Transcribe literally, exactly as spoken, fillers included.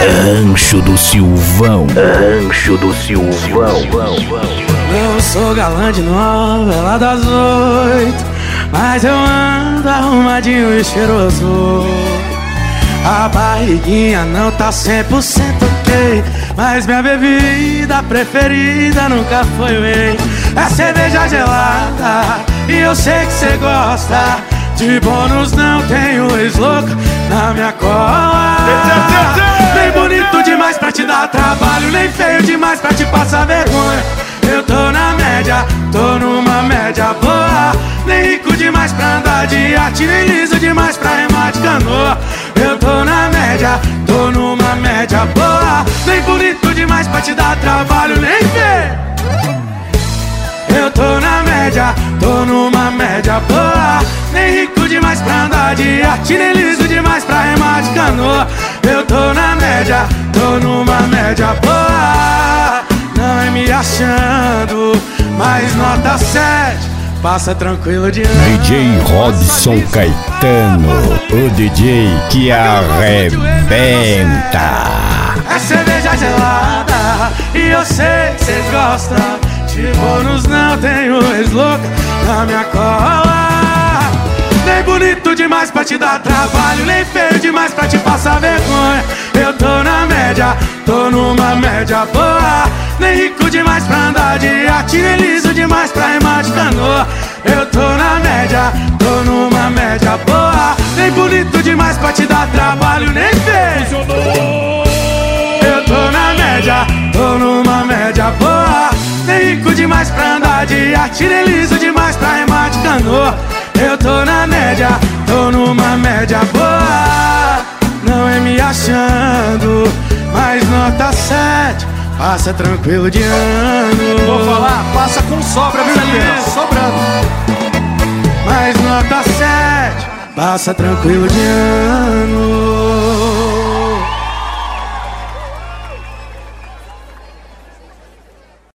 Rancho do Silvão. Rancho do Silvão. Eu sou galã de novela das oito, mas eu ando arrumadinho e cheiroso. A barriguinha não tá cem por cento ok, mas minha bebida preferida nunca foi whey. É cerveja gelada e eu sei que cê gosta. De bônus não tenho ex-louco na minha cola. Nem bonito demais pra te dar trabalho, nem feio demais pra te passar vergonha. Eu tô na média, tô numa média boa. Nem rico demais pra andar de iate, nem liso demais pra remar de canoa. Eu tô na média, tô numa média boa. Nem bonito demais pra te dar trabalho, nem feio. Eu tô na média, tô numa média boa. Nem rico demais pra andar de iate, nem liso demais pra remar de canoa. Eu tô na média, tô numa média boa. Não é me achando, mas nota sete, passa tranquilo de ano. D J Robson Caetano, o D J que arrebenta. É cerveja gelada e eu sei que cês gostam. De bônus não tenho ex-louca na minha cola. Nem bonito demais pra te dar trabalho, nem feio demais pra te passar vergonha. Eu tô na média, tô numa média boa. Nem rico demais pra andar de iate, nem liso demais pra remar de canoa. Eu tô na média, tô numa média boa. Nem bonito demais pra te dar trabalho, nem feio. Eu tô na média, tô numa média boa. Nem rico demais pra andar de iate, nem liso demais pra remar de canoa. Eu tô na média, tô numa média boa. Não é me achando, mas nota sete, passa tranquilo de ano. Vou falar, passa com sobra, viu, Juliano? Sobrando. Mas nota sete, passa tranquilo de ano.